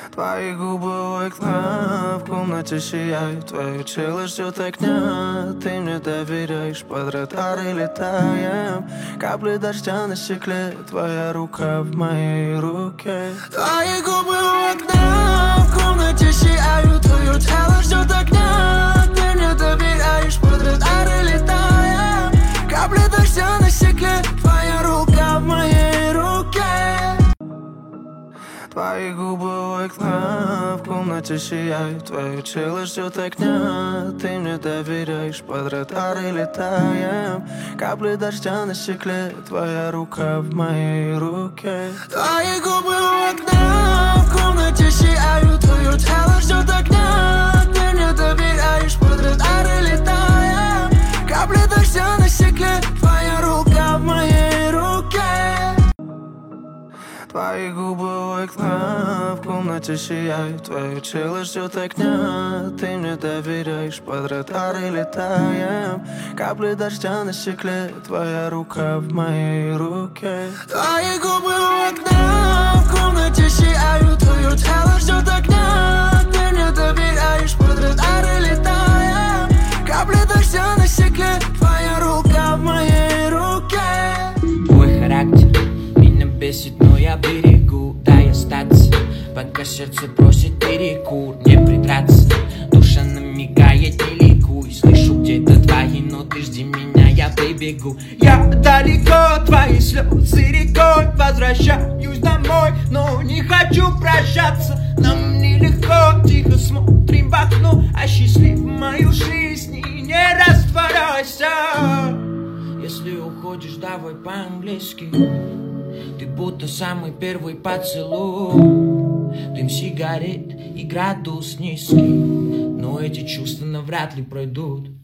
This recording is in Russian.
Твои губы у окна, в комнате сияют. Твое тело ждет огня, ты мне доверяешь. Под радары летаем, капли дождя на стекле. Твоя рука в моей руке. Твои губы у окна, в комнате сияют. Твое тело ждет огня, ты мне доверяешь. Под радары летаем, капли дождя на стекле. Твоя рука в моей руке. Твои губы у окна, в комнате сияют. Твое тело ждет огня, ты мне доверяешь. Под радары летаем, капли дождя на стекле. Твоя рука в моей руке. Твои губы у окна, в комнате сияют. Твое тело ждет огня, ты мне доверяешь. Под радары летаем, капли дождя на стекле. Твоя рука в моей руке. Твои губы у окна, в комнате сияют. Твое тело ждет огня, ты мне доверяешь. Под радары летаем, капли дождя на стекле. Твоя рука в моей руке. Твои губы у окна, в комнате сияют. Твое тело ждет огня, ты мне доверяешь. Под радары летаем, капли дождя на стекле. Твоя рука в моей руке. Твой характер меня бесит, но я берегу. Дай остаться, пока сердце просит перекур. Не придраться, душа намекает, не ликуй. Слышу где-то твои ноты, жди меня, я прибегу. Я далеко, твои слезы рекой. Возвращаюсь домой, но не хочу прощаться. Нам нелегко, тихо смотрим в окно. Осчастливь мою жизнь и не растворяйся. Если уходишь, давай по-английски. Ты будто самый первый поцелуй. Дым сигарет и градус низкий, но эти чувства навряд ли пройдут.